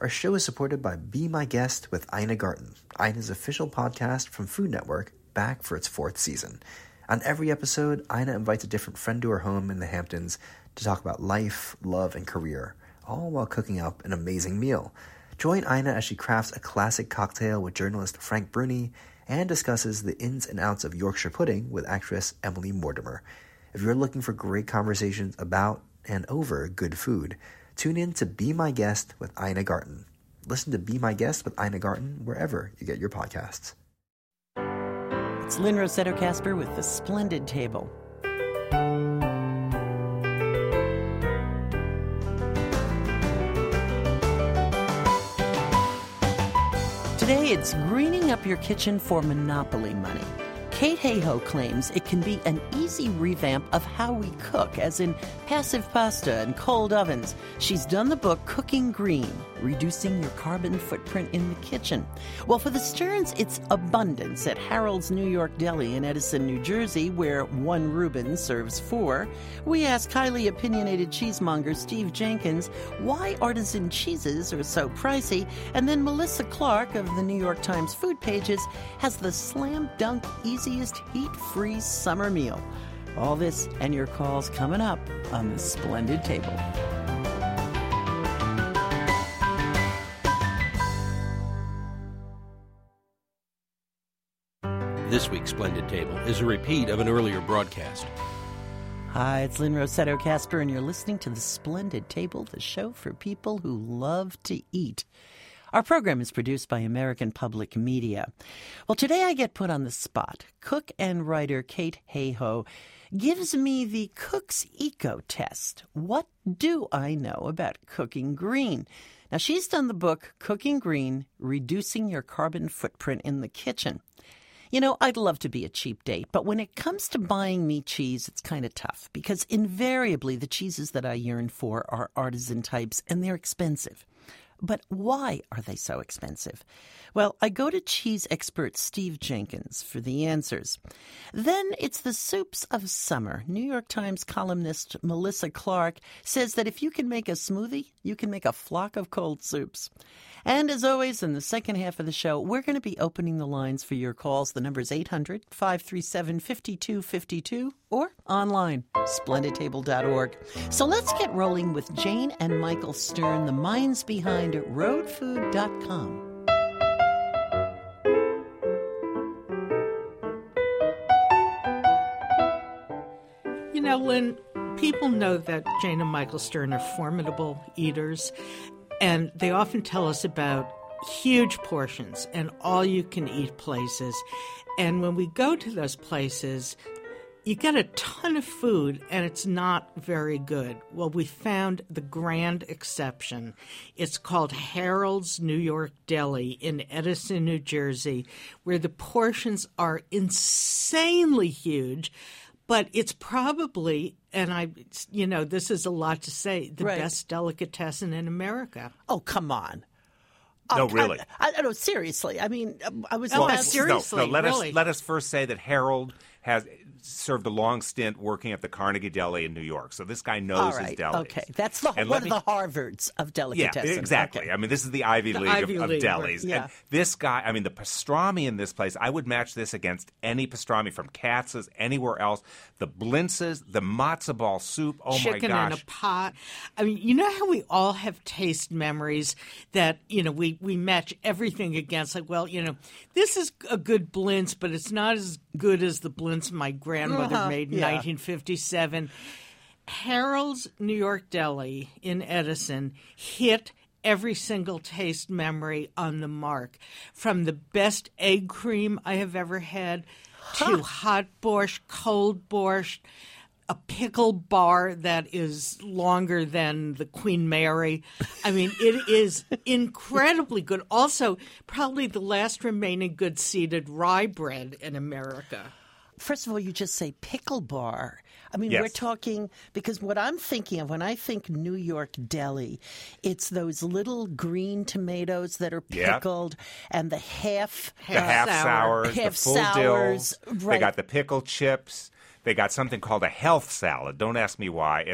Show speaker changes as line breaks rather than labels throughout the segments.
Our show is supported by Be My Guest with Ina Garten, Ina's official podcast from Food Network, back for its 4th season. On every episode, Ina invites a different friend to her home in the Hamptons to talk about life, love, and career, all while cooking up an amazing meal. Join Ina as she crafts a classic cocktail with journalist Frank Bruni and discusses the ins and outs of Yorkshire pudding with actress Emily Mortimer. If you're looking for great conversations about and over good food, tune in to Be My Guest with Ina Garten. Listen to Be My Guest with Ina Garten wherever you get your podcasts.
It's Lynn Rossetto Kasper with The Splendid Table. Today, it's greening up your kitchen for Monopoly money. Kate Hayhoe claims it can be an easy revamp of how we cook, as in passive pasta and cold ovens. She's done the book Cooking Green, Reducing Your Carbon Footprint in the Kitchen. Well, for the Stearns, it's abundance at Harold's New York Deli in Edison, New Jersey, where one Reuben serves 4. We ask highly opinionated cheesemonger Steve Jenkins why artisan cheeses are so pricey, and then Melissa Clark of the New York Times food pages has the slam-dunk easiest heat-free summer meal. All this and your calls coming up on The Splendid Table.
This week's Splendid Table is a repeat of an earlier broadcast.
Hi, it's Lynn Rossetto Kasper, and you're listening to The Splendid Table, the show for people who love to eat. Our program is produced by American Public Media. Well, today I get put on the spot. Cook and writer Kate Hayhoe gives me the Cook's Eco Test. What do I know about cooking green? Now, she's done the book Cooking Green, Reducing Your Carbon Footprint in the Kitchen. You know, I'd love to be a cheap date, but when it comes to buying me cheese, it's kind of tough because invariably the cheeses that I yearn for are artisan types and they're expensive. But why are they so expensive? Well, I go to cheese expert Steve Jenkins for the answers. Then it's the soups of summer. New York Times columnist Melissa Clark says that if you can make a smoothie, you can make a flock of cold soups. And as always, in the second half of the show, we're going to be opening the lines for your calls. The number is 800-537-5252 or online, splendidtable.org. So let's get rolling with Jane and Michael Stern, the minds behind roadfood.com.
You know, Lynn, people know that Jane and Michael Stern are formidable eaters, and they often tell us about huge portions and all-you-can-eat places. And when we go to those places, you get a ton of food, and it's not very good. Well, we found the grand exception. It's called Harold's New York Deli in Edison, New Jersey, where the portions are insanely huge. But it's probably, and this is a lot to say, the best delicatessen in America.
Oh, come on.
No, really.
I don't know, seriously. I mean, I was...
seriously,
let
really.
us first say that Harold has served a long stint working at the Carnegie Deli in New York. So this guy knows his delis.
Okay, that's one of the Harvards of delicatessen.
Yeah, exactly. Okay. I mean, this is the Ivy League of delis.
Yeah.
And this guy, I mean, the pastrami in this place, I would match this against any pastrami from Katz's, anywhere else. The blintzes, the matzo ball soup, oh my gosh.
Chicken in a pot. I mean, you know how we all have taste memories that, we match everything against, like, well, this is a good blintz, but it's not as good as the blintz my grandmother made in 1957. Harold's New York Deli in Edison hit every single taste memory on the mark. From the best egg cream I have ever had to hot borscht, cold borscht, a pickle bar that is longer than the Queen Mary. I mean, it is incredibly good. Also, probably the last remaining good seeded rye bread in America.
First of all, you just say pickle bar. I mean,
Yes.
we're talking, because what I'm thinking of when I think New York Deli, it's those little green tomatoes that are pickled and the half
sours, the full
sours,
dills. They got the pickle chips. They got something called a health salad. Don't ask me why. It's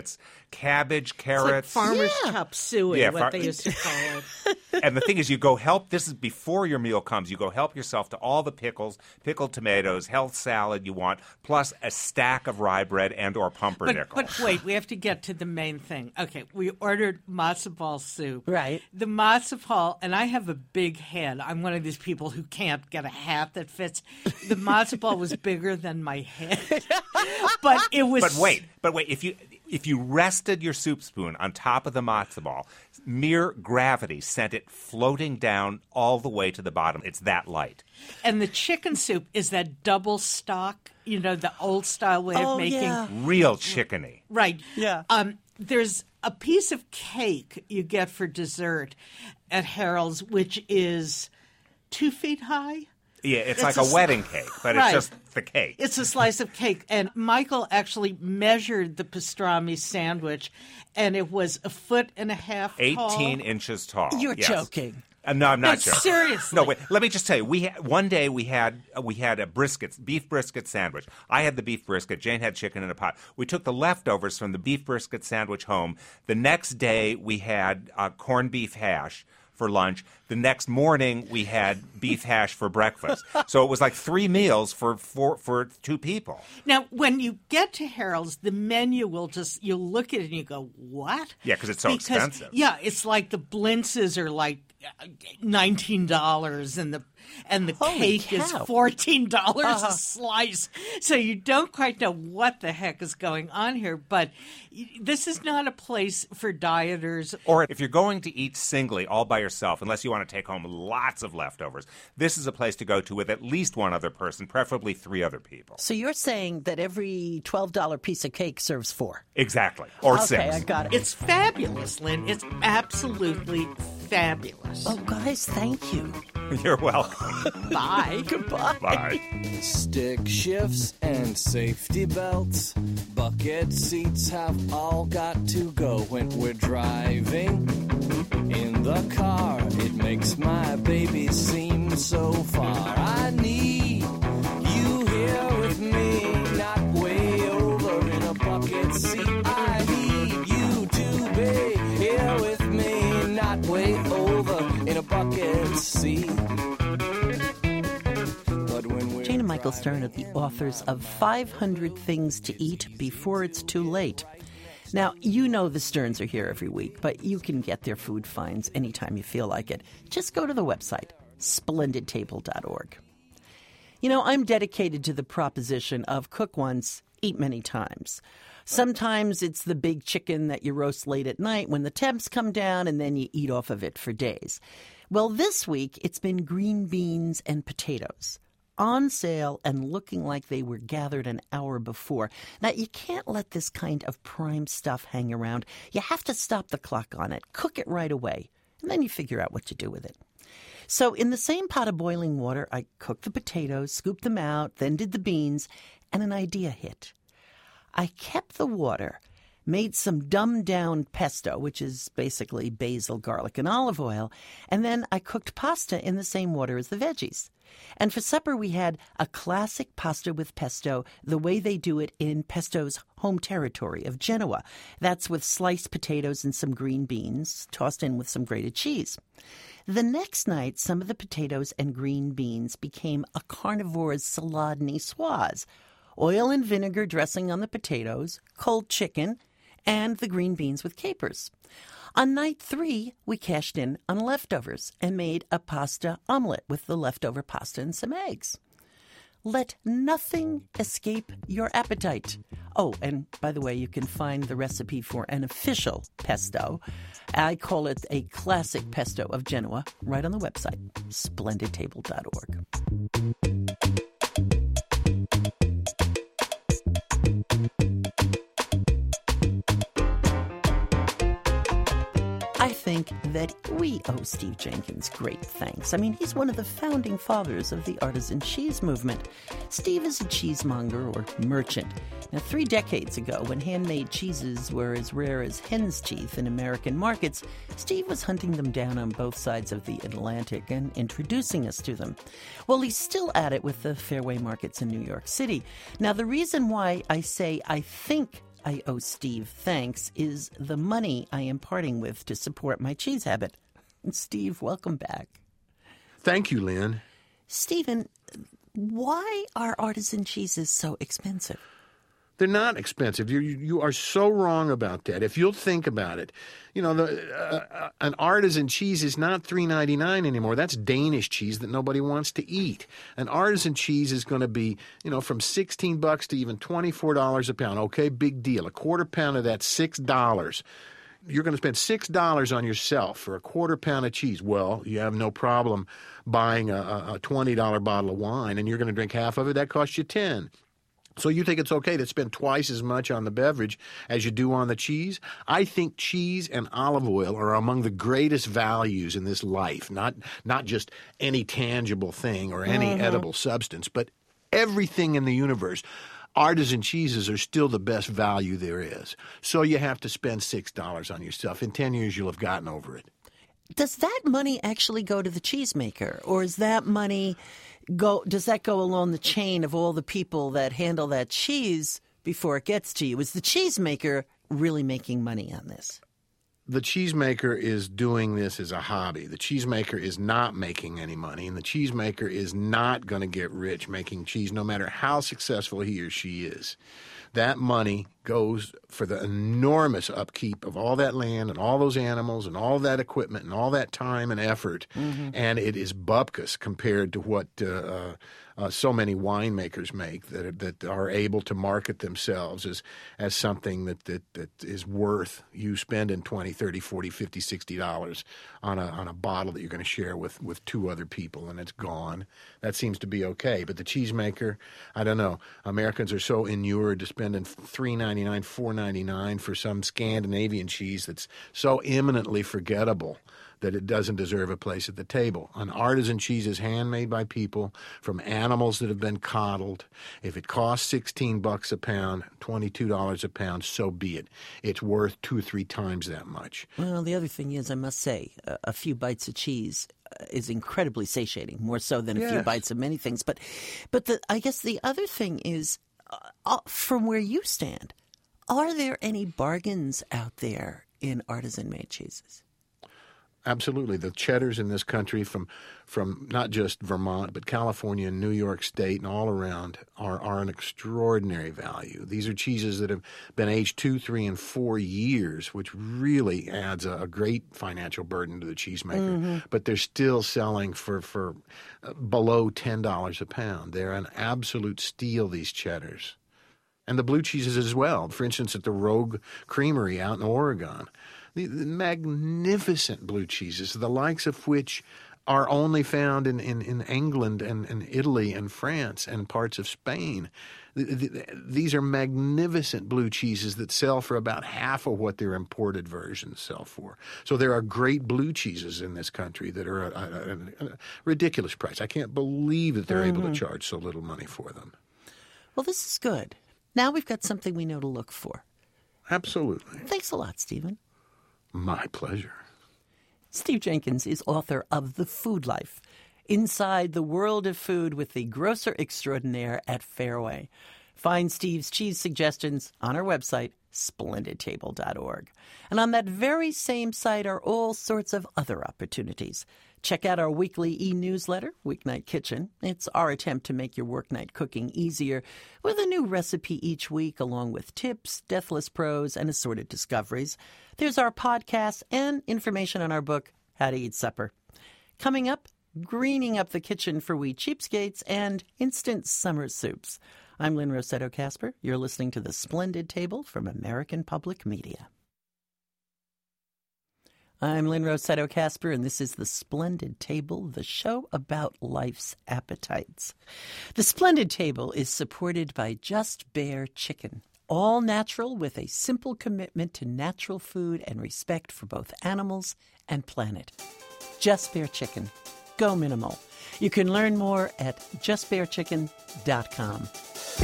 cabbage,
It's like
carrots.
farmer's chop suey,
Yeah,
what they used to call it.
And the thing is, you go help. This is before your meal comes. You go help yourself to all the pickles, pickled tomatoes, health salad you want, plus a stack of rye bread and/or pumpernickel.
But wait, we have to get to the main thing. Okay, we ordered matzo ball soup.
Right.
The matzo ball, and I have a big head. I'm one of these people who can't get a hat that fits. The matzo ball was bigger than my head, but it was.
But wait. If you rested your soup spoon on top of the matzo ball, mere gravity sent it floating down all the way to the bottom. It's that light.
And the chicken soup is that double stock, the old style way of making.
Yeah.
Real chickeny.
Right.
Yeah.
There's a piece of cake you get for dessert at Harold's, which is 2 feet high.
Yeah, it's
It's
like a wedding cake, but
Right.
it's just the cake.
It's a slice of cake. And Michael actually measured the pastrami sandwich, and it was 1.5 feet tall.
18 inches tall.
You're
Yes.
joking.
No, I'm not
No,
joking.
seriously.
No, wait. Let me just tell you. One day we had a beef brisket sandwich. I had the beef brisket. Jane had chicken in a pot. We took the leftovers from the beef brisket sandwich home. The next day we had corned beef hash for lunch. The next morning we had beef hash for breakfast. So it was like 3 meals for 2 people.
Now, when you get to Harold's, the menu you'll look at it and you go, what?
Yeah, because it's so expensive.
Yeah, it's like the blintzes are like $19 and the
Holy
cake is
cow.
$14 a slice. So you don't quite know what the heck is going on here. But this is not a place for dieters.
Or if you're going to eat singly, all by yourself, unless you want to take home lots of leftovers, this is a place to go to with at least one other person, preferably 3 other people.
So you're saying that every $12 piece of cake serves 4?
Exactly. Or 6.
Okay, I got it.
It's fabulous, Lynn. It's absolutely fabulous.
Oh, guys, thank you.
You're welcome.
Bye.
Goodbye.
Bye.
Stick shifts and safety belts, bucket seats have all got to go when we're driving. In the car, it makes my baby seem so far. I need you here with me, not way over in a bucket seat. I need you to be here with me, not way over in a bucket seat.
Jane and Michael Stern are the authors of 500 Things to Eat Before It's Too Late. Now, you know the Sterns are here every week, but you can get their food finds anytime you feel like it. Just go to the website, splendidtable.org. You know, I'm dedicated to the proposition of cook once, eat many times. Sometimes it's the big chicken that you roast late at night when the temps come down, and then you eat off of it for days. Well, this week it's been green beans and potatoes, on sale and looking like they were gathered an hour before. Now, you can't let this kind of prime stuff hang around. You have to stop the clock on it, cook it right away, and then you figure out what to do with it. So in the same pot of boiling water, I cooked the potatoes, scooped them out, then did the beans, and an idea hit. I kept the water, made some dumbed-down pesto, which is basically basil, garlic, and olive oil, and then I cooked pasta in the same water as the veggies. And for supper, we had a classic pasta with pesto, the way they do it in Pesto's home territory of Genoa. That's with sliced potatoes and some green beans, tossed in with some grated cheese. The next night, some of the potatoes and green beans became a carnivore's salade niçoise. Oil and vinegar dressing on the potatoes, cold chicken, and the green beans with capers. On night 3, we cashed in on leftovers and made a pasta omelet with the leftover pasta and some eggs. Let nothing escape your appetite. Oh, and by the way, you can find the recipe for an official pesto. I call it a classic pesto of Genoa right on the website, splendidtable.org. I think that we owe Steve Jenkins great thanks. I mean, he's one of the founding fathers of the artisan cheese movement. Steve is a cheesemonger or merchant. Now, 3 decades ago, when handmade cheeses were as rare as hen's teeth in American markets, Steve was hunting them down on both sides of the Atlantic and introducing us to them. Well, he's still at it with the Fairway markets in New York City. Now, the reason why I say I think I owe Steve thanks is the money I am parting with to support my cheese habit. And Steve, welcome back.
Thank you, Lynn.
Stephen, why are artisan cheeses so expensive?
They're not expensive. You are so wrong about that. If you'll think about it, an artisan cheese is not $3.99 anymore. That's Danish cheese that nobody wants to eat. An artisan cheese is going to be, from $16 to even $24 a pound. Okay, big deal. A quarter pound of that, $6. You're going to spend $6 on yourself for a quarter pound of cheese. Well, you have no problem buying a $20 bottle of wine, and you're going to drink half of it. That costs you $10. So you think it's okay to spend twice as much on the beverage as you do on the cheese? I think cheese and olive oil are among the greatest values in this life, not just any tangible thing or any edible substance, but everything in the universe. Artisan cheeses are still the best value there is. So you have to spend $6 on yourself. In 10 years, you'll have gotten over it.
Does that money actually go to the cheesemaker, or is that money does that go along the chain of all the people that handle that cheese before it gets to you? Is the cheesemaker really making money on this?
The cheesemaker is doing this as a hobby. The cheesemaker is not making any money, and the cheesemaker is not going to get rich making cheese no matter how successful he or she is. That money goes for the enormous upkeep of all that land and all those animals and all that equipment and all that time and effort, and it is bupkis compared to what so many winemakers make that are able to market themselves as something that is worth you spending $20, $30, $40, $50, $60 on a bottle that you're going to share with two other people, and it's gone. That seems to be okay. But the cheesemaker, I don't know. Americans are so inured to spending $3.99, $4.99 for some Scandinavian cheese that's so eminently forgettable that it doesn't deserve a place at the table. An artisan cheese is handmade by people from animals that have been coddled. If it costs $16 a pound, $22 a pound, so be it. It's worth 2 or 3 times that much.
Well, the other thing is, I must say, a few bites of cheese is incredibly satiating, more so than a few bites of many things. But I guess the other thing is, from where you stand, are there any bargains out there in artisan-made cheeses?
Absolutely. The cheddars in this country from not just Vermont, but California and New York State and all around are an extraordinary value. These are cheeses that have been aged 2, 3, and 4 years, which really adds a great financial burden to the cheesemaker. But they're still selling for below $10 a pound. They're an absolute steal, these cheddars. And the blue cheeses as well. For instance, at the Rogue Creamery out in Oregon, the magnificent blue cheeses, the likes of which are only found in England and Italy and France and parts of Spain. These are magnificent blue cheeses that sell for about half of what their imported versions sell for. So there are great blue cheeses in this country that are a ridiculous price. I can't believe that they're able to charge so little money for them.
Well, this is good. Now we've got something we know to look for.
Absolutely.
Thanks a lot, Stephen.
My pleasure.
Steve Jenkins is author of The Food Life, Inside the World of Food with the Grocer Extraordinaire at Fairway. Find Steve's cheese suggestions on our website, splendidtable.org. And on that very same site are all sorts of other opportunities. Check out our weekly e-newsletter, Weeknight Kitchen. It's our attempt to make your work night cooking easier with a new recipe each week, along with tips, deathless prose, and assorted discoveries. There's our podcast and information on our book, How to Eat Supper. Coming up, greening up the kitchen for we cheapskates and instant summer soups. I'm Lynn Rossetto Kasper. You're listening to The Splendid Table from American Public Media. I'm Lynn Rossetto Kasper, and this is The Splendid Table, the show about life's appetites. The Splendid Table is supported by Just Bare Chicken, all natural with a simple commitment to natural food and respect for both animals and planet. Just Bare Chicken. Go minimal. You can learn more at justbarechicken.com.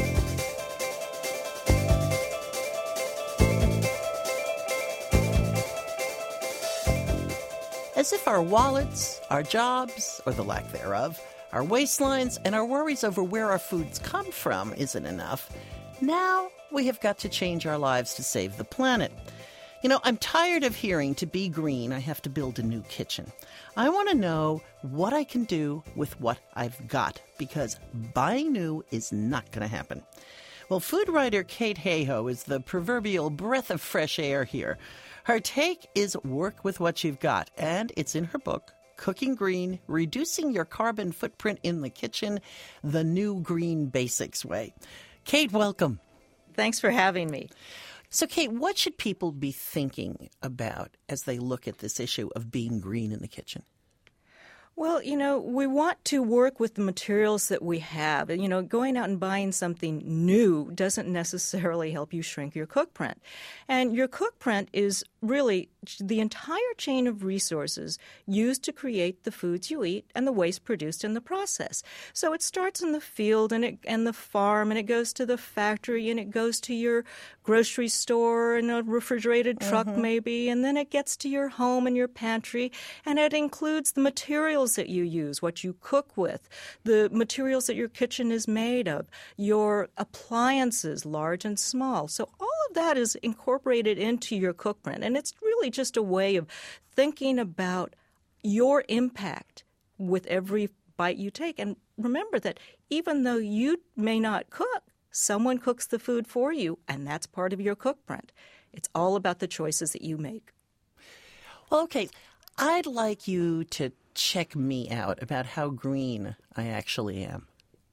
As if our wallets, our jobs, or the lack thereof, our waistlines, and our worries over where our foods come from isn't enough, Now we have got to change our lives to save the planet. You know, I'm tired of hearing to be green, I have to build a new kitchen. I want to know what I can do with what I've got, because buying new is not going to happen. Well, food writer Kate Hayhoe is the proverbial breath of fresh air here. Her take is work with what you've got, and it's in her book, Cooking Green, Reducing Your Carbon Footprint in the Kitchen, The New Green Basics Way. Kate, welcome.
Thanks for having me.
So, Kate, what should people be thinking about as they look at this issue of being green in the kitchen?
Well, we want to work with the materials that we have. Going out and buying something new doesn't necessarily help you shrink your cookprint. And your cookprint is really the entire chain of resources used to create the foods you eat and the waste produced in the process. So it starts in the field and the farm, and it goes to the factory, and it goes to your grocery store and a refrigerated truck maybe, and then it gets to your home and your pantry, and it includes the materials that you use, what you cook with, the materials that your kitchen is made of, your appliances, large and small. So all of that is incorporated into your cookprint, and it's really just a way of thinking about your impact with every bite you take. And remember that even though you may not cook, someone cooks the food for you, and that's part of your cookprint. It's all about the choices that you make.
Well, okay, I'd like you to check me out about how green I actually am.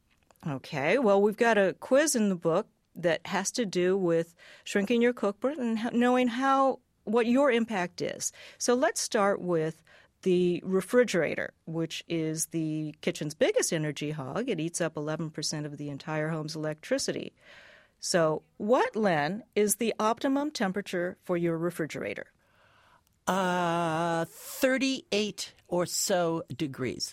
Okay, well, we've got a quiz in the book that has to do with shrinking your cookprint and knowing what your impact is. So let's start with the refrigerator, which is the kitchen's biggest energy hog. It eats up 11% of the entire home's electricity. So what, Len, is the optimum temperature for your refrigerator?
38 or so degrees.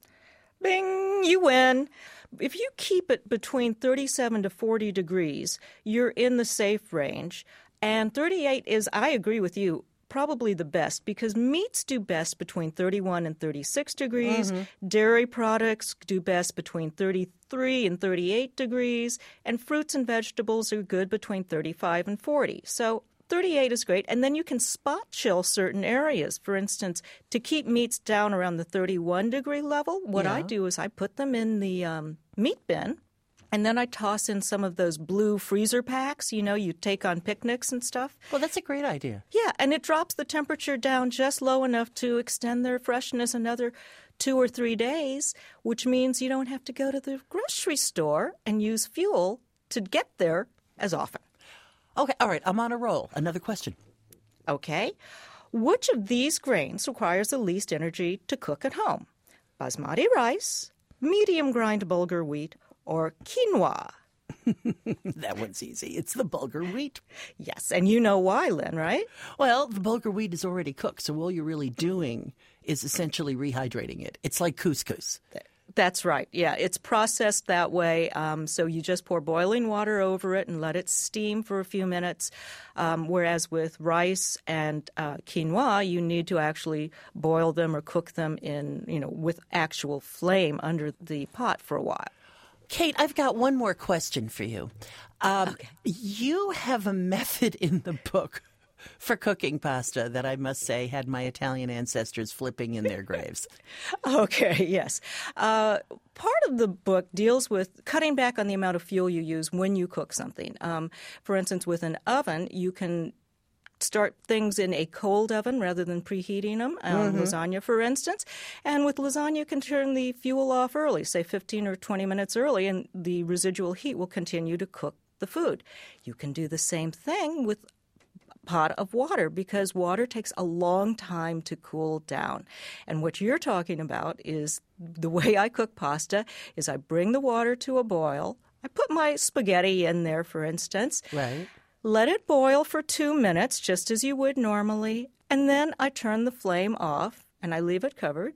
Bing, you win. If you keep it between 37 to 40 degrees, you're in the safe range. And 38 is, I agree with you, probably the best, because meats do best between 31 and 36 degrees. Dairy products do best between 33 and 38 degrees. And fruits and vegetables are good between 35 and 40. So 38 is great, and then you can spot chill certain areas. For instance, to keep meats down around the 31-degree level, what I do is I put them in the meat bin, and then I toss in some of those blue freezer packs, you take on picnics and stuff.
Well, that's a great idea.
Yeah, and it drops the temperature down just low enough to extend their freshness another 2 or 3 days, which means you don't have to go to the grocery store and use fuel to get there as often.
Okay, all right, I'm on a roll. Another question.
Okay. Which of these grains requires the least energy to cook at home? Basmati rice, medium grind bulgur wheat, or quinoa?
That one's easy. It's the bulgur wheat.
Yes, and you know why, Lynn, right?
Well, the bulgur wheat is already cooked, so all you're really doing is essentially rehydrating it. It's like couscous.
That's right. Yeah, it's processed that way. So you just pour boiling water over it and let it steam for a few minutes. Whereas with rice and quinoa, you need to actually boil them or cook them in, with actual flame under the pot for a while.
Kate, I've got one more question for you.
Okay.
You have a method in the book for cooking pasta that I must say had my Italian ancestors flipping in their graves.
Okay, yes. Part of the book deals with cutting back on the amount of fuel you use when you cook something. For instance, with an oven, you can start things in a cold oven rather than preheating them, lasagna, for instance. And with lasagna, you can turn the fuel off early, say 15 or 20 minutes early, and the residual heat will continue to cook the food. You can do the same thing with pot of water, because water takes a long time to cool down. And what you're talking about is the way I cook pasta is I bring the water to a boil. I put my spaghetti in there, for instance.
Right.
Let it boil for 2 minutes, just as you would normally. And then I turn the flame off and I leave it covered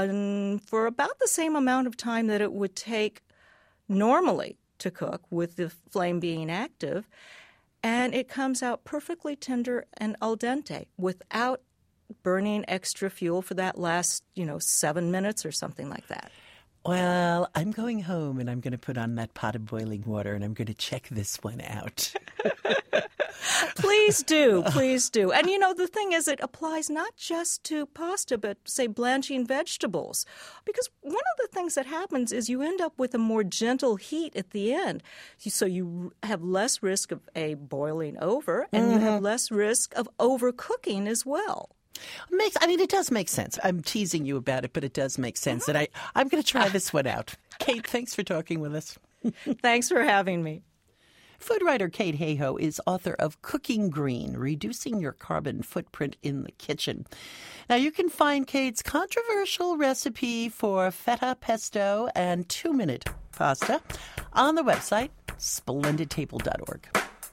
for about the same amount of time that it would take normally to cook with the flame being active. And it comes out perfectly tender and al dente without burning extra fuel for that last, 7 minutes or something like that.
Well, I'm going home and I'm going to put on that pot of boiling water and I'm going to check this one out.
Please do. Please do. And, the thing is, it applies not just to pasta, but, say, blanching vegetables. Because one of the things that happens is you end up with a more gentle heat at the end. So you have less risk of boiling over, and you have less risk of overcooking as well.
It does make sense. I'm teasing you about it, but it does make sense. And I'm going to try this one out. Kate, thanks for talking with us.
Thanks for having me.
Food writer Kate Hayhoe is author of Cooking Green, Reducing Your Carbon Footprint in the Kitchen. Now, you can find Kate's controversial recipe for feta pesto and 2-minute pasta on the website splendidtable.org.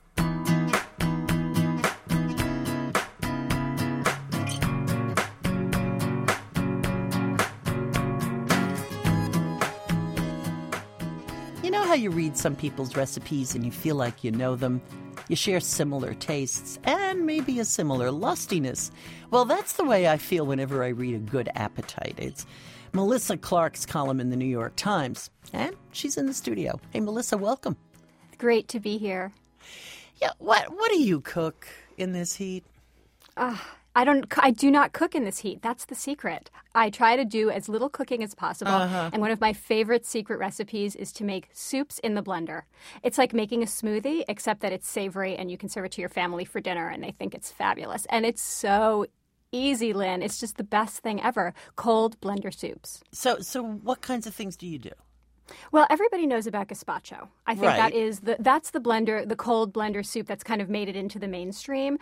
You know how you read some people's recipes and you feel like you know them? You share similar tastes and maybe a similar lustiness. Well, that's the way I feel whenever I read A Good Appetite. It's Melissa Clark's column in the New York Times, and she's in the studio. Hey, Melissa, welcome.
Great to be here.
Yeah, what do you cook in this heat?
I do not cook in this heat. That's the secret. I try to do as little cooking as possible. And one of my favorite secret recipes is to make soups in the blender. It's like making a smoothie, except that it's savory and you can serve it to your family for dinner and they think it's fabulous. And it's so easy, Lynn. It's just the best thing ever. Cold blender soups.
So what kinds of things do you do?
Well, everybody knows about gazpacho. I think
Right.
that's the blender, the cold blender soup that's kind of made it into the mainstream.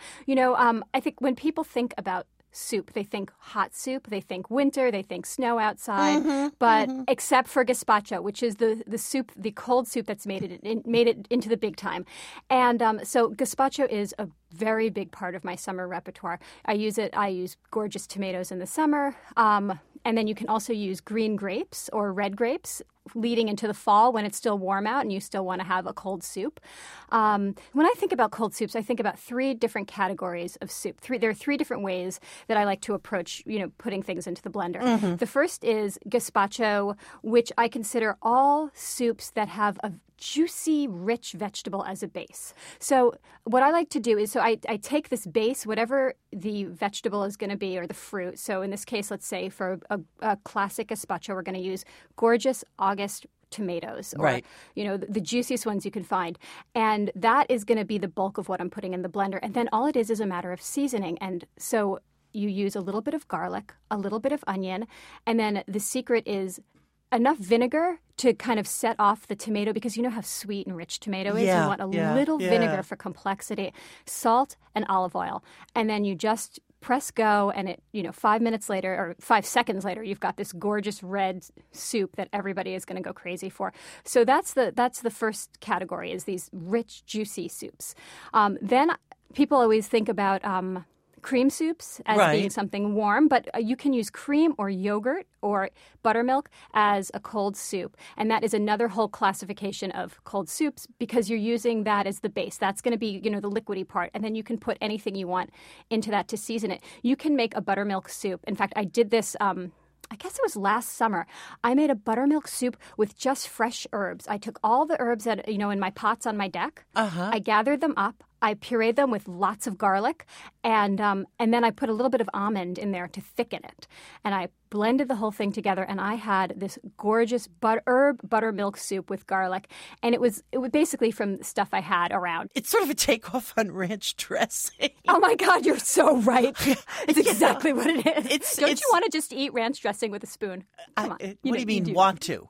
I think when people think about soup, they think hot soup, they think winter, they think snow outside. But except for gazpacho, which is the soup, the cold soup that's made it into the big time. And so gazpacho is a very big part of my summer repertoire. I use gorgeous tomatoes in the summer. And then you can also use green grapes or red grapes leading into the fall when it's still warm out and you still want to have a cold soup. When I think about cold soups, I think about 3 different categories of soup. There are 3 different ways that I like to approach, putting things into the blender. The first is gazpacho, which I consider all soups that have a juicy, rich vegetable as a base. So what I like to do is, I take this base, whatever the vegetable is going to be, or the fruit. So in this case, let's say for a classic gazpacho, we're going to use gorgeous August tomatoes, or
Right.
The juiciest ones you can find. And that is going to be the bulk of what I'm putting in the blender. And then all it is a matter of seasoning. And so you use a little bit of garlic, a little bit of onion, and then the secret is enough vinegar to kind of set off the tomato, because you know how sweet and rich tomato is.
Yeah,
You want a
yeah,
little
yeah.
vinegar for complexity, salt and olive oil. And then you just press go, and 5 minutes later or 5 seconds later, you've got this gorgeous red soup that everybody is going to go crazy for. So that's the first category, is these rich, juicy soups. Then people always think about cream soups as
Right.
being something warm, but you can use cream or yogurt or buttermilk as a cold soup. And that is another whole classification of cold soups, because you're using that as the base. That's going to be, the liquidy part. And then you can put anything you want into that to season it. You can make a buttermilk soup. In fact, I did this I guess it was last summer. I made a buttermilk soup with just fresh herbs. I took all the herbs that, in my pots on my deck. I gathered them up. I pureed them with lots of garlic, and then I put a little bit of almond in there to thicken it. And I blended the whole thing together, and I had this gorgeous herb buttermilk soup with garlic. And it was basically from stuff I had around.
It's sort of a takeoff on ranch dressing.
Oh my God, you're so right. It's exactly what it is. Don't you want to just eat ranch dressing with a spoon? Come on.
What do you mean, want to?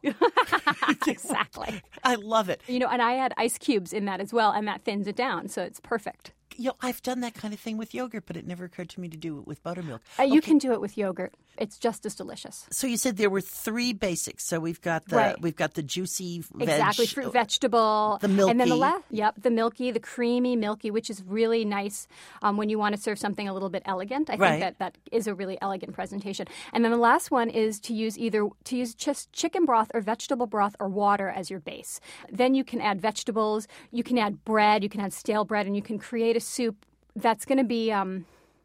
Exactly.
I love it.
And I had ice cubes in that as well, and that thins it down, so it's perfect.
I've done that kind of thing with yogurt, but it never occurred to me to do it with buttermilk.
You can do it with yogurt. It's just as delicious.
So you said there were 3 basics. So we've got the
Right.
juicy
Exactly, fruit, vegetable,
the milky,
and then the milky, the creamy milky, which is really nice when you want to serve something a little bit elegant. I
Right.
think that is a really elegant presentation. And then the last one is to use just chicken broth or vegetable broth or water as your base. Then you can add vegetables, you can add bread, you can add stale bread, and you can create a soup that's going to be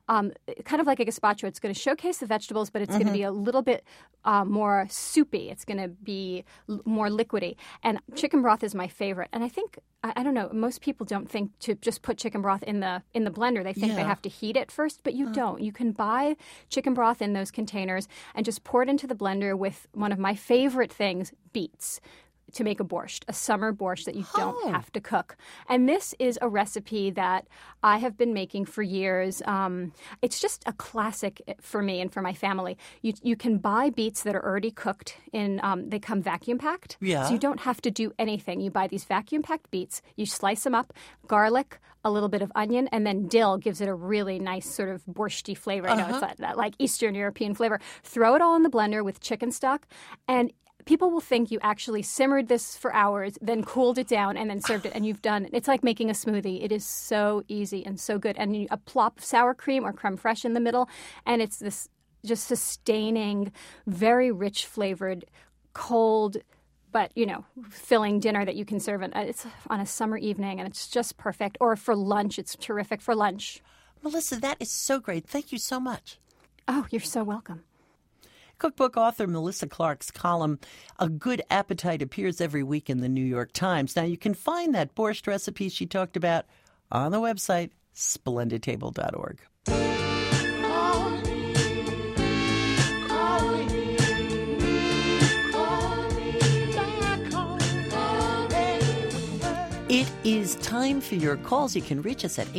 kind of like a gazpacho. It's going to showcase the vegetables, but it's going to be a little bit more soupy. It's going to be more liquidy. And chicken broth is my favorite. And I think, I don't know, most people don't think to just put chicken broth in the blender. They think they have to heat it first, but you don't. You can buy chicken broth in those containers and just pour it into the blender with one of my favorite things, beets, to make a borscht, a summer borscht that you don't have to cook. And this is a recipe that I have been making for years. It's just a classic for me and for my family. You can buy beets that are already cooked in, they come vacuum packed.
Yeah.
So you don't have to do anything. You buy these vacuum packed beets, you slice them up, garlic, a little bit of onion, and then dill gives it a really nice sort of borschty flavor. You know, it's that like Eastern European flavor. Throw it all in the blender with chicken stock, and people will think you actually simmered this for hours, then cooled it down, and then served it, and you've done it. It's like making a smoothie. It is so easy and so good. And a plop of sour cream or creme fraiche in the middle, and it's this just sustaining, very rich flavored, cold, but, you know, filling dinner that you can serve. It's on a summer evening, and it's just perfect. Or for lunch, it's terrific for lunch.
Melissa, that is so great. Thank you so much.
Oh, you're so welcome.
Cookbook author Melissa Clark's column, A Good Appetite, appears every week in the New York Times. Now, you can find that borscht recipe she talked about on the website, splendidtable.org. It is time for your calls. You can reach us at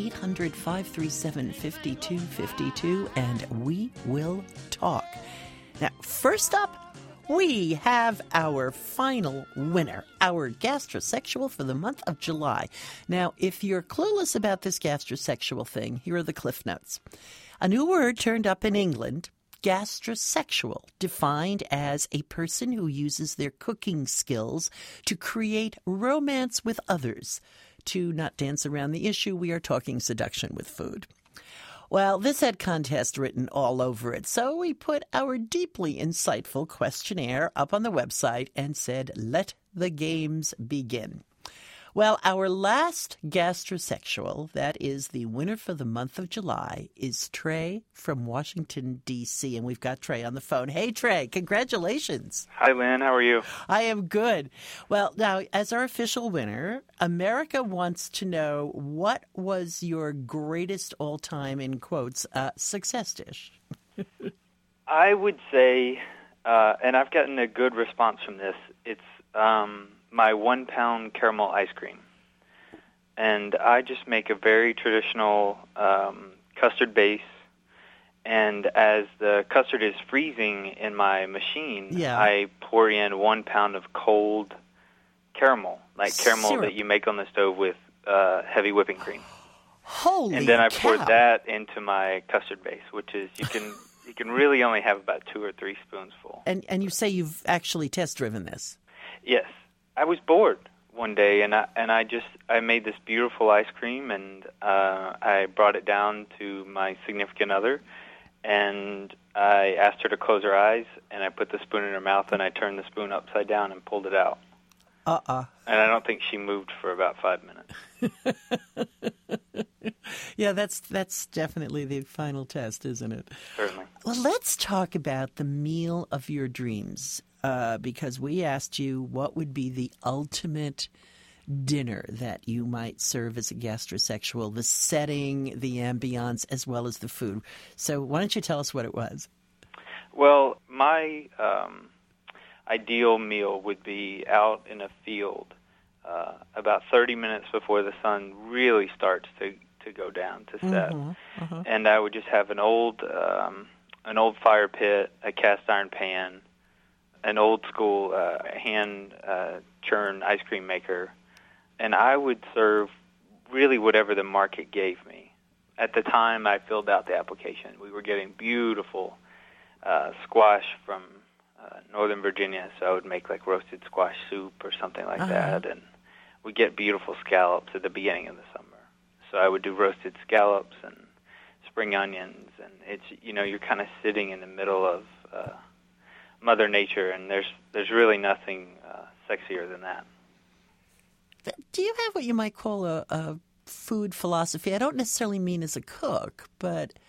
800-537-5252, and we will talk. Now, first up, we have our final winner, our gastrosexual for the month of July. Now, if you're clueless about this gastrosexual thing, here are the cliff notes. A new word turned up in England, gastrosexual, defined as a person who uses their cooking skills to create romance with others. To not dance around the issue, we are talking seduction with food. Well, this had contest written all over it, so we put our deeply insightful questionnaire up on the website and said, let the games begin. Well, our last gastrosexual, that is the winner for the month of July, is Trey from Washington, D.C., and we've got Trey on the phone. Hey, Trey, congratulations.
Hi, Lynn. How are you?
I am good. Well, now, as our official winner, America wants to know, what was your greatest all-time, in quotes, success dish?
I would say, and I've gotten a good response from this, it's my 1 pound caramel ice cream. And I just make a very traditional custard base. And as the custard is freezing in my machine, I pour in 1 pound of cold caramel, like caramel
syrup
that you make on the stove with heavy whipping cream.
Holy
And then I
cow.
pour that into my custard base, which is you can really only have about 2 or 3 spoonsful.
And you say you've actually test-driven this?
Yes. I was bored one day, and I made this beautiful ice cream, and I brought it down to my significant other, and I asked her to close her eyes, and I put the spoon in her mouth, and I turned the spoon upside down and pulled it out. And I don't think she moved for about 5 minutes.
Yeah, that's definitely the final test, isn't it?
Certainly.
Well, let's talk about the meal of your dreams, because we asked you what would be the ultimate dinner that you might serve as a gastrosexual, the setting, the ambiance, as well as the food. So why don't you tell us what it was?
Well, my ideal meal would be out in a field about 30 minutes before the sun really starts to go down to set. And I would just have an old fire pit, a cast iron pan, an old school hand churn ice cream maker, and I would serve really whatever the market gave me. At the time I filled out the application, we were getting beautiful squash from Northern Virginia, so I would make like roasted squash soup or something like that, and we get beautiful scallops at the beginning of the summer. So I would do roasted scallops and spring onions, and it's, you know, you're kind of sitting in the middle of Mother Nature, and there's really nothing sexier than that.
Do you have what you might call a food philosophy? I don't necessarily mean as a cook, but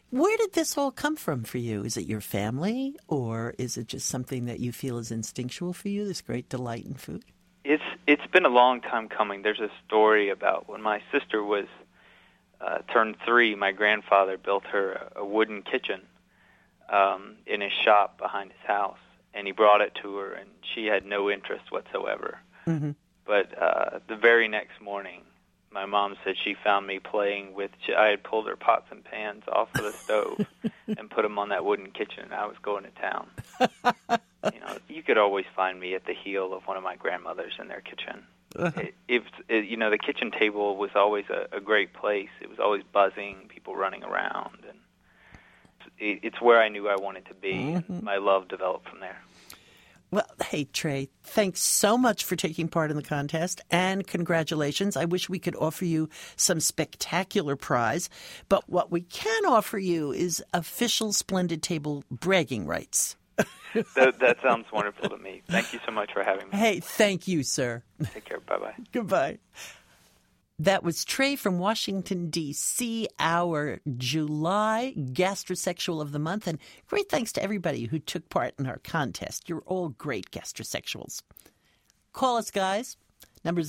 Where did this all come from for you? Is it your family, or is it just something that you feel is instinctual for you, this great delight in food?
It's been a long time coming. There's a story about when my sister was turned 3, my grandfather built her a wooden kitchen in his shop behind his house, and he brought it to her, and she had no interest whatsoever.
Mm-hmm.
But the very next morning, my mom said she found me playing with, I had pulled her pots and pans off of the stove and put them on that wooden kitchen, and I was going to town. You could always find me at the heel of one of my grandmothers in their kitchen. The kitchen table was always a great place. It was always buzzing, people running around, and it's where I knew I wanted to be, and my love developed from there.
Well, hey, Trey, thanks so much for taking part in the contest, and congratulations. I wish we could offer you some spectacular prize, but what we can offer you is official Splendid Table bragging rights.
That sounds wonderful to me. Thank you so much for having me.
Hey, thank you, sir.
Take care. Bye-bye.
Goodbye. That was Trey from Washington, D.C., our July gastrosexual of the month. And great thanks to everybody who took part in our contest. You're all great gastrosexuals. Call us, guys. Number's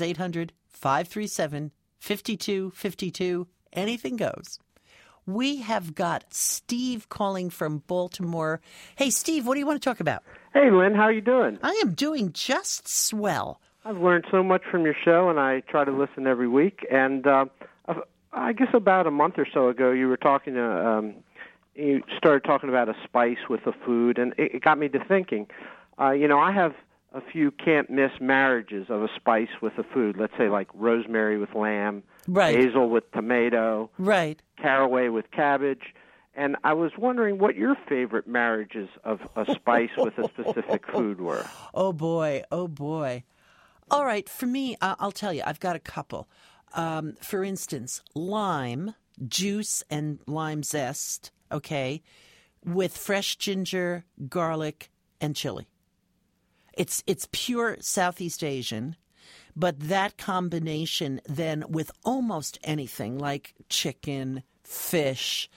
800-537-5252. Anything goes. We have got Steve calling from Baltimore. Hey, Steve, what do you want to talk about?
Hey, Lynn, how are you doing?
I am doing just swell.
I've learned so much from your show, and I try to listen every week. And I guess about a month or so ago, you were talking you started talking about a spice with a food, and it got me to thinking. I have a few can't-miss marriages of a spice with a food. Let's say like rosemary with lamb,
right,
basil with tomato,
right,
caraway with cabbage. And I was wondering what your favorite marriages of a spice with a specific food were.
Oh, boy. Oh, boy. All right, for me, I'll tell you, I've got a couple. For instance, lime juice and lime zest, okay, with fresh ginger, garlic, and chili. It's pure Southeast Asian, but that combination then with almost anything like chicken, fish.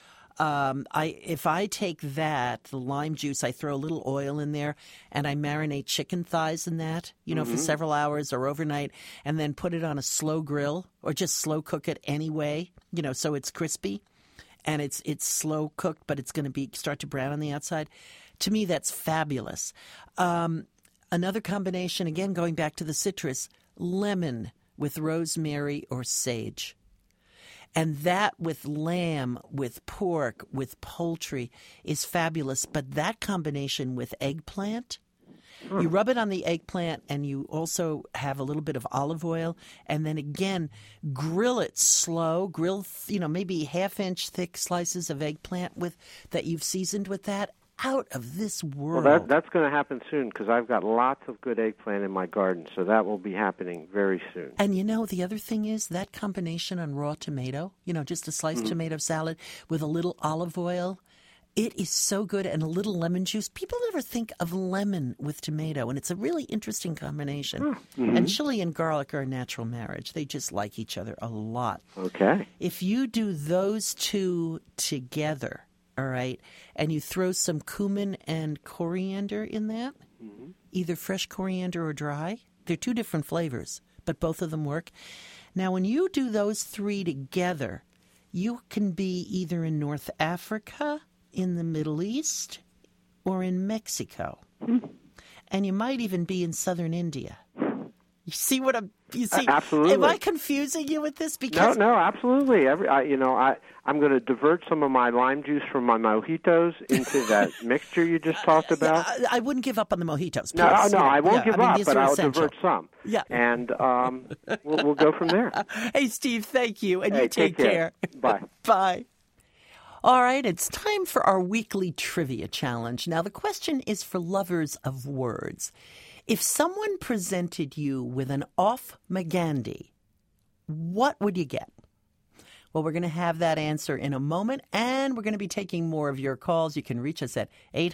If I take that, the lime juice, I throw a little oil in there, and I marinate chicken thighs in that, for several hours or overnight, and then put it on a slow grill or just slow cook it anyway, so it's crispy, and it's slow cooked, but it's going to start to brown on the outside. To me, that's fabulous. Another combination, again, going back to the citrus, lemon with rosemary or sage. And that with lamb, with pork, with poultry is fabulous. But that combination with eggplant, you rub it on the eggplant, and you also have a little bit of olive oil. And then again, grill it slow. Grill, maybe half-inch thick slices of eggplant that you've seasoned with that. Out of this world.
Well, that's going to happen soon because I've got lots of good eggplant in my garden, so that will be happening very soon.
And the other thing is that combination on raw tomato, just a sliced tomato salad with a little olive oil, it is so good, and a little lemon juice. People never think of lemon with tomato, and it's a really interesting combination. Mm-hmm. And chili and garlic are a natural marriage. They just like each other a lot.
Okay.
If you do those two together, all right, and you throw some cumin and coriander in that, either fresh coriander or dry. They're two different flavors, but both of them work. Now, when you do those three together, you can be either in North Africa, in the Middle East, or in Mexico. And you might even be in southern India. You see what you see?
Absolutely.
Am I confusing you with this? Because
no, absolutely. I'm going to divert some of my lime juice from my mojitos into that mixture you just talked about.
I wouldn't give up on the mojitos.
No, I won't give up, but I'll divert some.
Yeah.
And we'll go from there.
Hey, Steve, thank you, and you take care.
Bye.
Bye. All right, it's time for our weekly trivia challenge. Now, the question is for lovers of words. If someone presented you with an off Magandy, what would you get? Well, we're going to have that answer in a moment, and we're going to be taking more of your calls. You can reach us at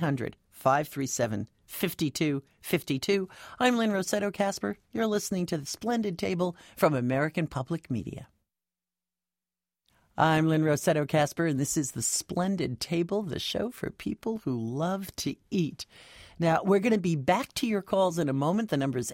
800-537-5252. I'm Lynn Rossetto Kasper. You're listening to The Splendid Table from American Public Media. I'm Lynn Rossetto Kasper, and this is The Splendid Table, the show for people who love to eat. Now, we're going to be back to your calls in a moment. The number is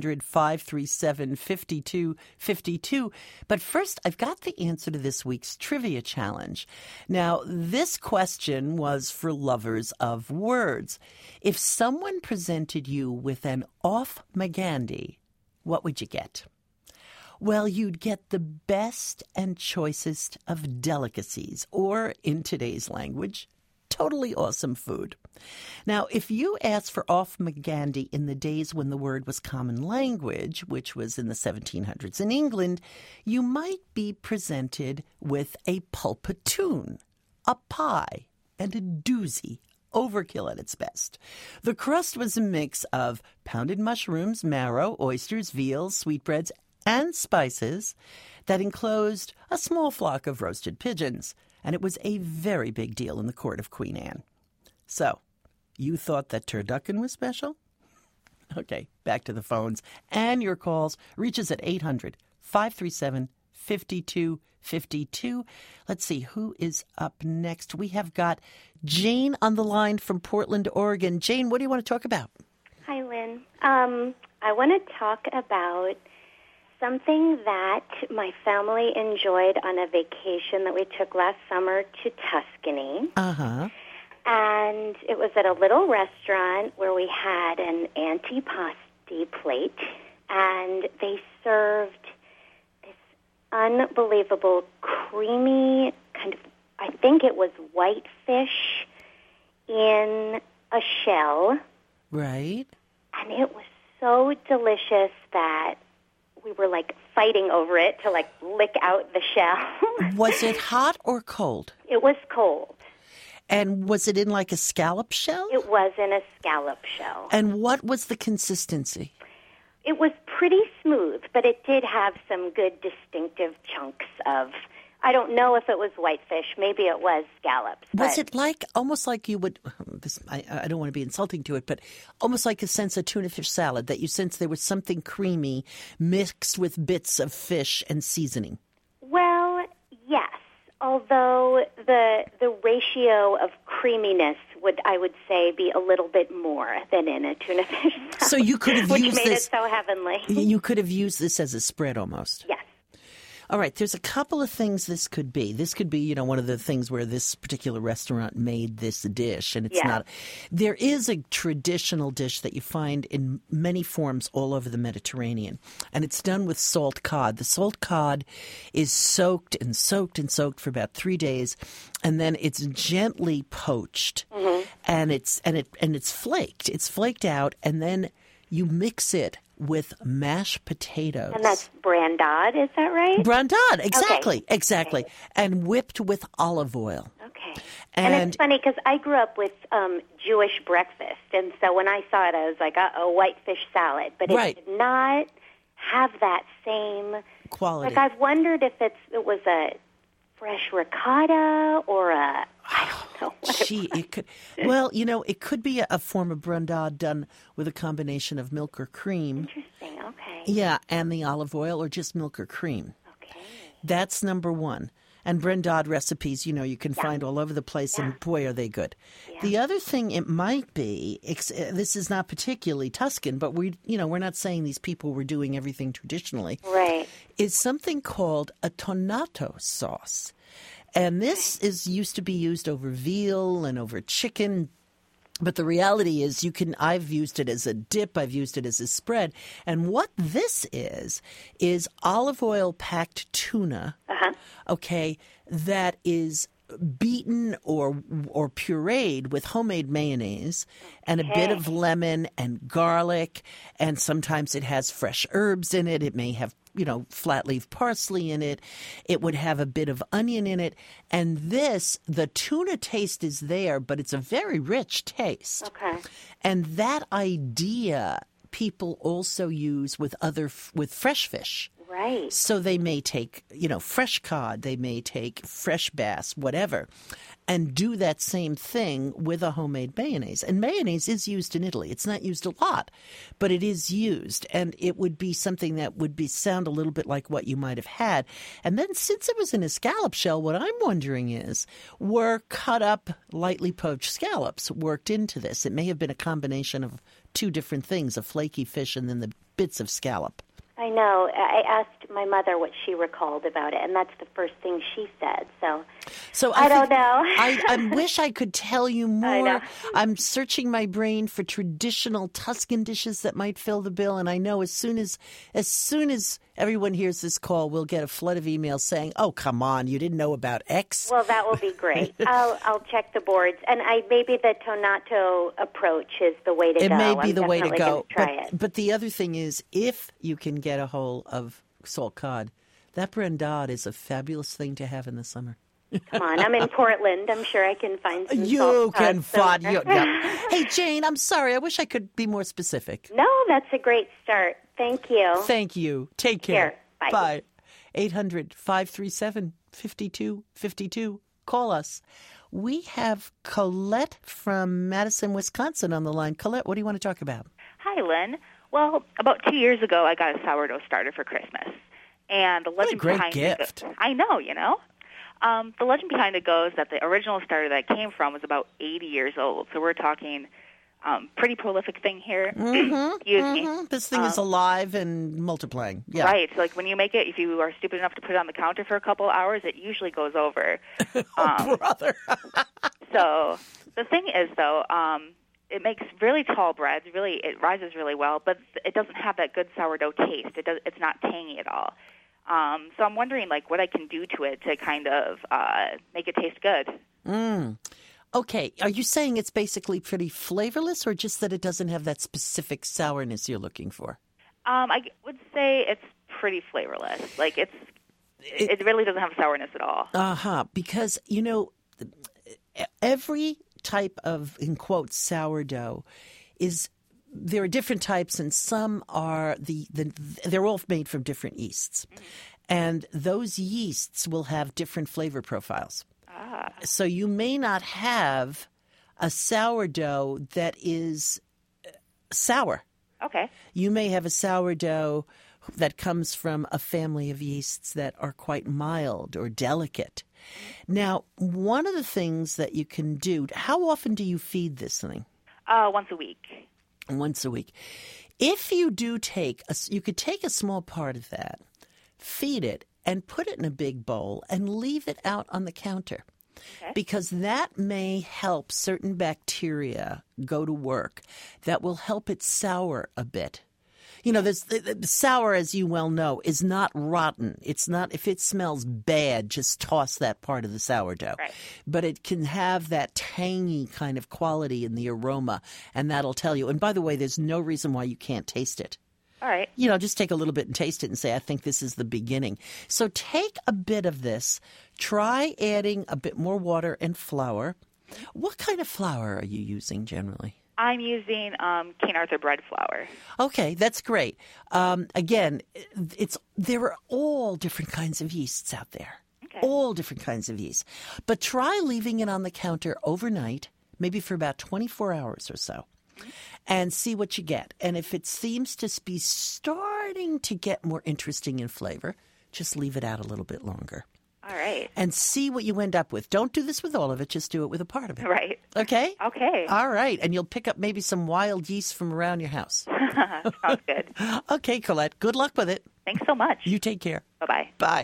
800-537-5252. But first, I've got the answer to this week's trivia challenge. Now, this question was for lovers of words. If someone presented you with an off-Magandhi, what would you get? Well, you'd get the best and choicest of delicacies, or in today's language, totally awesome food. Now, if you asked for off-Magandhi in the days when the word was common language, which was in the 1700s in England, you might be presented with a pulpitoon, a pie, and a doozy. Overkill at its best. The crust was a mix of pounded mushrooms, marrow, oysters, veals, sweetbreads, and spices that enclosed a small flock of roasted pigeons, and it was a very big deal in the court of Queen Anne. So, you thought that turducken was special? Okay, back to the phones and your calls. Reach us at 800-537-5252. Let's see, who is up next? We have got Jane on the line from Portland, Oregon. Jane, what do you want to talk about?
Hi, Lynn. I want to talk about something that my family enjoyed on a vacation that we took last summer to Tuscany.
Uh-huh.
And it was at a little restaurant where we had an antipasti plate, and they served this unbelievable creamy kind of, I think it was white fish in a shell.
Right.
And it was so delicious that we were, like, fighting over it to, like, lick out the shell.
Was it hot or cold?
It was cold.
And was it in, like, a scallop shell?
It was in a scallop shell.
And what was the consistency?
It was pretty smooth, but it did have some good distinctive chunks of, I don't know if it was whitefish. Maybe it was scallops.
Was it like, almost like you would, I don't want to be insulting to it, but almost like a sense of tuna fish salad, that you sense there was something creamy mixed with bits of fish and seasoning?
Well, yes. Although the ratio of creaminess I would say, be a little bit more than in a tuna fish salad.
So you could have used
which made
this,
it so heavenly.
You could have used this as a spread almost.
Yes.
All right, there's a couple of things this could be. This could be, one of the things where this particular restaurant made this dish, and it's not. There is a traditional dish that you find in many forms all over the Mediterranean, and it's done with salt cod. The salt cod is soaked and soaked and soaked for about 3 days, and then it's gently poached, and it's flaked. It's flaked out, and then you mix it with mashed potatoes.
And that's brandade, is that right?
Brandade, exactly. And whipped with olive oil.
Okay. And it's funny because I grew up with Jewish breakfast, and so when I saw it, I was like, whitefish salad. But it did not have that same
quality.
Like, I've wondered if it was a fresh ricotta or I don't know.
It could. Well, it could be a form of brandade done with a combination of milk or cream.
Interesting. Okay.
Yeah, and the olive oil, or just milk or cream.
Okay.
That's number one. And brandade recipes, you can find all over the place, and boy, are they good. Yeah. The other thing it might be, this is not particularly Tuscan, but we're not saying these people were doing everything traditionally.
Right.
Is something called a tonnato sauce. And this used to be used over veal and over chicken. But the reality is I've used it as a dip, I've used it as a spread. And what this is olive oil packed tuna, that is beaten or pureed with homemade mayonnaise and a bit of lemon and garlic, and sometimes it has fresh herbs in it. It may have flat leaf parsley in it. It would have a bit of onion in it. And the tuna taste is there, but it's a very rich taste.
Okay.
And that idea people also use with fresh fish.
Right. Right.
So they may take, fresh cod, they may take fresh bass, whatever, and do that same thing with a homemade mayonnaise. And mayonnaise is used in Italy. It's not used a lot, but it is used. And it would be something that would sound a little bit like what you might have had. And then since it was in a scallop shell, what I'm wondering is, were cut up, lightly poached scallops worked into this? It may have been a combination of two different things, a flaky fish and then the bits of scallop.
I know. I asked my mother what she recalled about it, and that's the first thing she said. So I don't know.
I wish I could tell you more.
I know.
I'm searching my brain for traditional Tuscan dishes that might fill the bill, and I know as soon as everyone hears this call, we'll get a flood of emails saying, "Oh, come on, you didn't know about X."
Well, that will be great. I'll check the boards, and maybe the Tonnato approach is the way to go.
It may be the way to go.
Try it.
But the other thing is, if you can get a hold of salt cod, that brandade is a fabulous thing to have in the summer.
Come on, I'm in Portland. I'm sure I can find some
You
salt
can
cod
find.
somewhere.
Hey, Jane, I'm sorry. I wish I could be more specific.
No, that's a great start. Thank you.
Thank you. Take care.
Bye.
800-537-5252. Call us. We have Colette from Madison, Wisconsin on the line. Colette, what do you want to talk about?
Hi, Lynn. Well, about 2 years ago, I got a sourdough starter for Christmas. And the legend
great
behind
gift.
I know, the legend behind it goes that the original starter that it came from was about 80 years old. So we're talking pretty prolific thing here. Excuse me.
This thing is alive and multiplying. Yeah.
Right. So, like, when you make it, if you are stupid enough to put it on the counter for a couple hours, it usually goes over.
Brother.
So the thing is, though, it makes really tall breads. Really, it rises really well, but it doesn't have that good sourdough taste. It's not tangy at all. So I'm wondering, what I can do to it to kind of make it taste good.
Okay. Are you saying it's basically pretty flavorless, or just that it doesn't have that specific sourness you're looking for?
I would say it's pretty flavorless. It really doesn't have sourness at all.
Because, every type of, in quotes, sourdough there are different types, and some are they're all made from different yeasts. And those yeasts will have different flavor profiles. So you may not have a sourdough that is sour.
Okay.
You may have a sourdough that comes from a family of yeasts that are quite mild or delicate. Now, one of the things that you can do, how often do you feed this thing?
Once a week.
Once a week. If you do you could take a small part of that, feed it, and put it in a big bowl and leave it out on the counter. Okay. Because that may help certain bacteria go to work that will help it sour a bit. Sour, as you well know, is not rotten. It's not, if it smells bad, just toss that part of the sourdough.
Right.
But it can have that tangy kind of quality in the aroma, and that'll tell you. And by the way, there's no reason why you can't taste it.
All right.
Just take a little bit and taste it and say, I think this is the beginning. So take a bit of this. Try adding a bit more water and flour. What kind of flour are you using generally?
I'm using King Arthur bread flour.
Okay, that's great. Again, there are all different kinds of yeasts out there.
Okay.
All different kinds of yeast. But try leaving it on the counter overnight, maybe for about 24 hours or so, and see what you get. And if it seems to be starting to get more interesting in flavor, just leave it out a little bit longer.
All right.
And see what you end up with. Don't do this with all of it. Just do it with a part of it.
Right.
Okay?
Okay.
All right. And you'll pick up maybe some wild yeast from around your house.
Sounds good.
Okay, Colette. Good luck with it.
Thanks so much.
You take care.
Bye-bye.
Bye.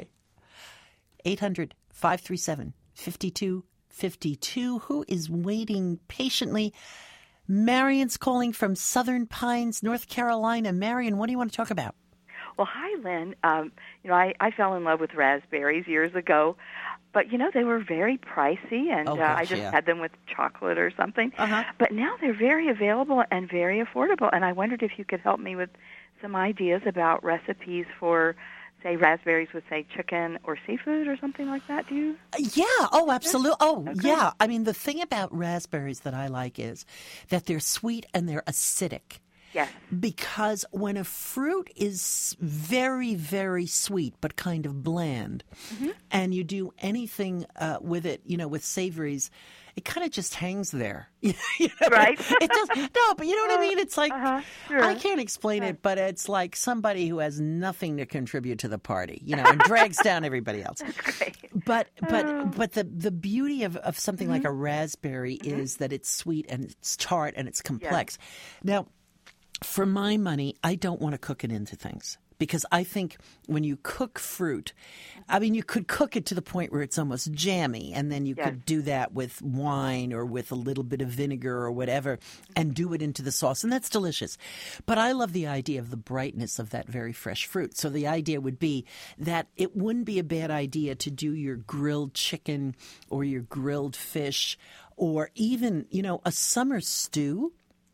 800-537-5252. Who is waiting patiently? Marion's calling from Southern Pines, North Carolina. Marion, what do you want to talk about?
Well, hi, Lynn. I fell in love with raspberries years ago, but, they were very pricey, and I just had them with chocolate or something. But now they're very available and very affordable, and I wondered if you could help me with some ideas about recipes for, say, raspberries with, say, chicken or seafood or something like that. Do you?
Yeah. Oh, absolutely. Oh,
okay.
Yeah. I mean, the thing about raspberries that I like is that they're sweet and they're acidic.
Yes.
Because when a fruit is very, very sweet but kind of bland, and you do anything with it, with savories, it kind of just hangs there.
Right.
It does. No, but you know what I mean? It's like,
sure.
I can't explain it, but it's like somebody who has nothing to contribute to the party, and drags down everybody else.
That's great.
But the beauty of something like a raspberry is that it's sweet and it's tart and it's complex. Now, for my money, I don't want to cook it into things. Because I think when you cook fruit, you could cook it to the point where it's almost jammy, and then you could do that with wine or with a little bit of vinegar or whatever and do it into the sauce, and that's delicious. But I love the idea of the brightness of that very fresh fruit. So the idea would be that it wouldn't be a bad idea to do your grilled chicken or your grilled fish or even, a summer stew.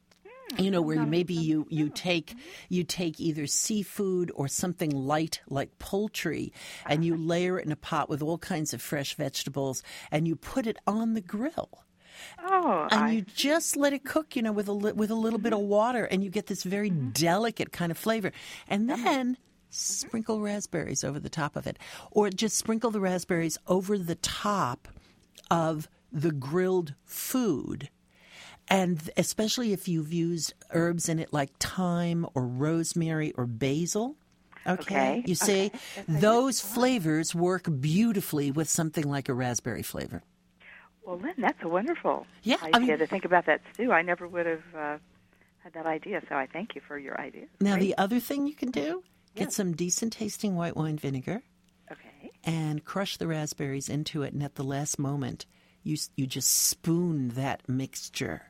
Where maybe you take either seafood or something light like poultry, and you layer it in a pot with all kinds of fresh vegetables, and you put it on the grill. You just let it cook, with a little bit of water, and you get this very delicate kind of flavor. And then sprinkle raspberries over the top of it, or just sprinkle the raspberries over the top of the grilled food. And especially if you've used herbs in it like thyme or rosemary or basil. Okay. You see, those flavors work beautifully with something like a raspberry flavor.
Well, Lynn, that's a wonderful
idea
to think about that stew. I never would have had that idea, so I thank you for your idea.
Now, the other thing you can do, get some decent tasting white wine vinegar.
Okay.
And crush the raspberries into it, and at the last moment, you just spoon that mixture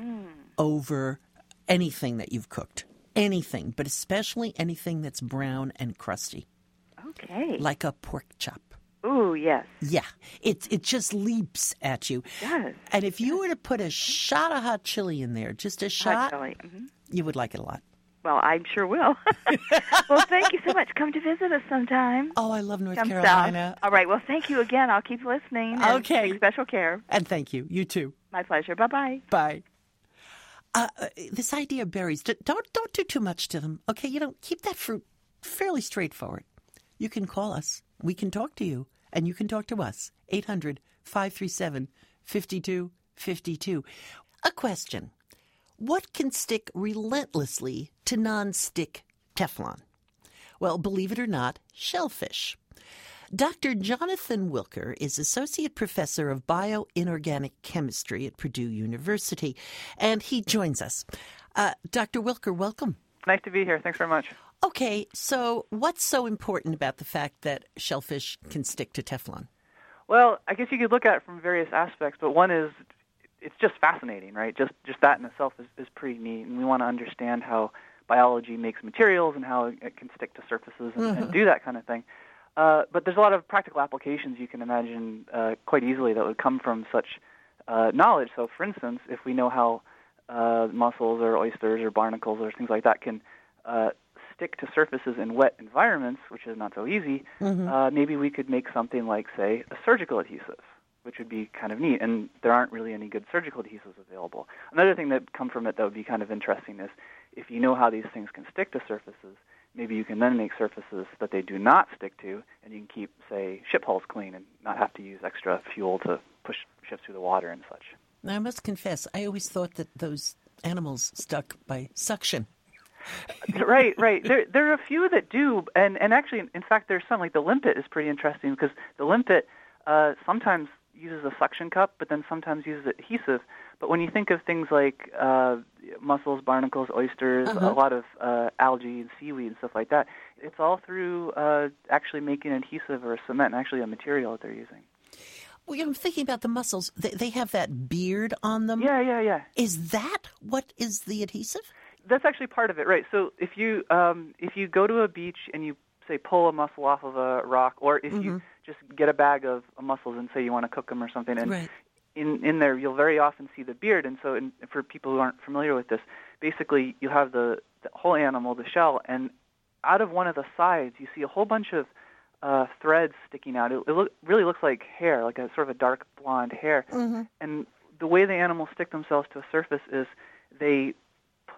over anything that you've cooked. Anything, but especially anything that's brown and crusty.
Okay.
Like a pork chop.
Ooh, yes.
Yeah. It just leaps at you.
It does.
And if you were to put a shot of hot chili in there, just a shot, you would like it a lot.
Well, I sure will. Well, thank you so much. Come to visit us sometime.
Oh, I love North Carolina.
South. All right. Well, thank you again. I'll keep listening.
Okay.
Take special care.
And thank you. You too.
My pleasure. Bye-bye.
Bye. This idea of berries, don't do too much to them. Okay, keep that fruit fairly straightforward. You can call us. We can talk to you, and you can talk to us. 800-537-5252. A question. What can stick relentlessly to non-stick Teflon? Well, believe it or not, shellfish. Dr. Jonathan Wilker is Associate Professor of Bioinorganic Chemistry at Purdue University, and he joins us. Dr. Wilker, welcome.
Nice to be here. Thanks very much.
Okay, so what's so important about the fact that shellfish can stick to Teflon?
Well, I guess you could look at it from various aspects, but one is it's just fascinating, right? Just that in itself is pretty neat, and we want to understand how biology makes materials and how it can stick to surfaces and do that kind of thing. But there's a lot of practical applications you can imagine quite easily that would come from such knowledge. So, for instance, if we know how mussels or oysters or barnacles or things like that can stick to surfaces in wet environments, which is not so easy, maybe we could make something like, say, a surgical adhesive, which would be kind of neat. And there aren't really any good surgical adhesives available. Another thing that come from it that would be kind of interesting is if you know how these things can stick to surfaces, maybe you can then make surfaces that they do not stick to, and you can keep, say, ship hulls clean and not have to use extra fuel to push ships through the water and such.
Now, I must confess, I always thought that those animals stuck by suction.
Right. There are a few that do, and actually, in fact, there's some, like the limpet is pretty interesting because the limpet sometimes uses a suction cup, but then sometimes uses adhesive. But when you think of things like mussels, barnacles, oysters, a lot of algae and seaweed and stuff like that, it's all through actually making an adhesive or a cement, actually a material that they're using.
Well, I'm thinking about the mussels. They have that beard on them.
Yeah.
Is that what is the adhesive?
That's actually part of it, right? So if you go to a beach and you, say, pull a mussel off of a rock, or if you just get a bag of mussels and say you want to cook them or something, and in there you'll very often see the beard. And so for people who aren't familiar with this, basically you have the whole animal, the shell, and out of one of the sides you see a whole bunch of threads sticking out. It really looks like hair, like a sort of a dark blonde hair. And the way the animals stick themselves to a surface is they put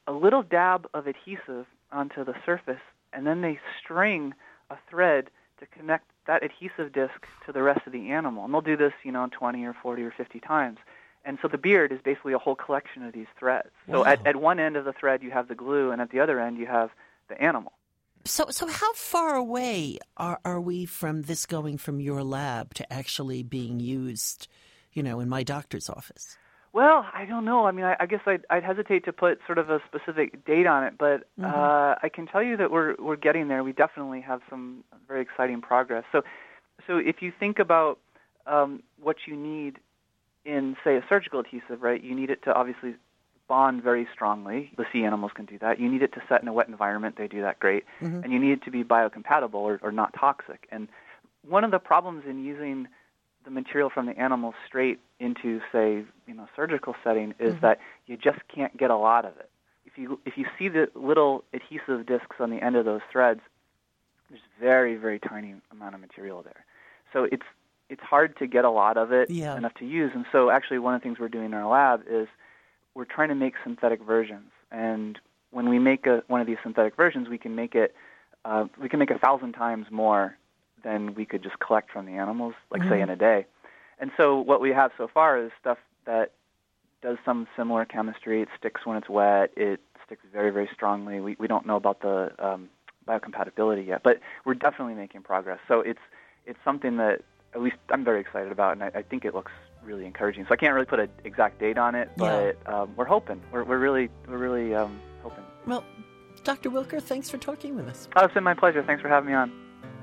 a little dab of adhesive onto the surface, and then they string a thread to connect that adhesive disc to the rest of the animal. And they'll do this, 20 or 40 or 50 times. And so the beard is basically a whole collection of these threads. So at one end of the thread you have the glue, and at the other end you have the animal.
So how far away are we from this going from your lab to actually being used, in my doctor's office?
Well, I don't know. I mean, I guess I'd hesitate to put sort of a specific date on it, but I can tell you that we're getting there. We definitely have some very exciting progress. So if you think about what you need in, say, a surgical adhesive, right? You need it to obviously bond very strongly. The sea animals can do that. You need it to set in a wet environment. They do that great. Mm-hmm. And you need it to be biocompatible or not toxic. And one of the problems in using the material from the animal straight into, say, surgical setting is that you just can't get a lot of it. If you see the little adhesive discs on the end of those threads, there's very, very tiny amount of material there. So it's hard to get a lot of it enough to use. And so actually one of the things we're doing in our lab is we're trying to make synthetic versions. And when we make one of these synthetic versions, we can make it 1,000 times more than we could just collect from the animals, like say in a day. And so what we have so far is stuff that does some similar chemistry. It sticks when it's wet. It sticks very, very strongly. We don't know about the biocompatibility yet, but we're definitely making progress. So it's something that at least I'm very excited about, and I think it looks really encouraging. So I can't really put an exact date on it, but we're hoping. We're really hoping.
Well, Dr. Wilker, thanks for talking with us.
Oh, it's been my pleasure. Thanks for having me on.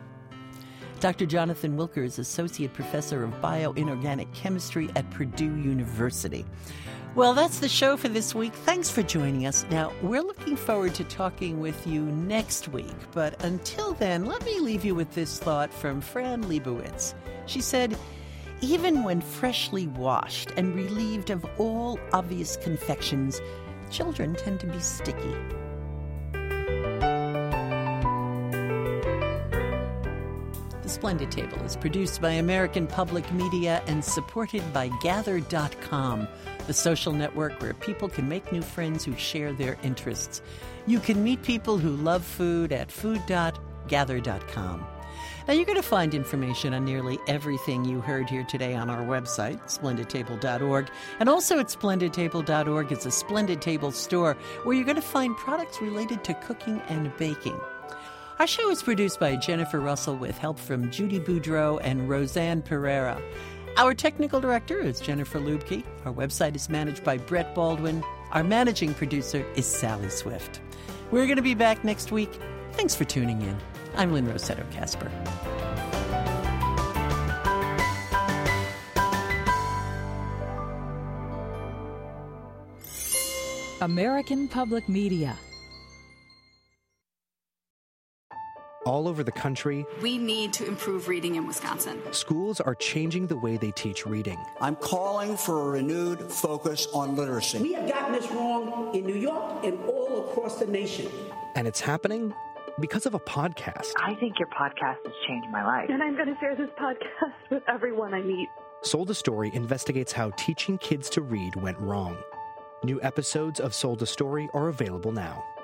Dr. Jonathan Wilker is Associate Professor of Bioinorganic Chemistry at Purdue University. Well, that's the show for this week. Thanks for joining us. Now, we're looking forward to talking with you next week. But until then, let me leave you with this thought from Fran Lebowitz. She said, "Even when freshly washed and relieved of all obvious confections, children tend to be sticky." The Splendid Table is produced by American Public Media and supported by Gather.com, the social network where people can make new friends who share their interests. You can meet people who love food at food.gather.com. Now, you're going to find information on nearly everything you heard here today on our website, splendidtable.org. And also at splendidtable.org is a Splendid Table store where you're going to find products related to cooking and baking. Our show is produced by Jennifer Russell with help from Judy Boudreau and Roseanne Pereira. Our technical director is Jennifer Lubke. Our website is managed by Brett Baldwin. Our managing producer is Sally Swift. We're going to be back next week. Thanks for tuning in. I'm Lynn Rossetto Kasper.
American Public Media.
All over the country,
we need to improve reading in Wisconsin.
Schools are changing the way they teach reading.
I'm calling for a renewed focus on literacy.
We have gotten this wrong in New York and all across the nation.
And it's happening because of a podcast.
I think your podcast has changed my life.
And I'm going to share this podcast with everyone I meet.
Sold a Story investigates how teaching kids to read went wrong. New episodes of Sold a Story are available now.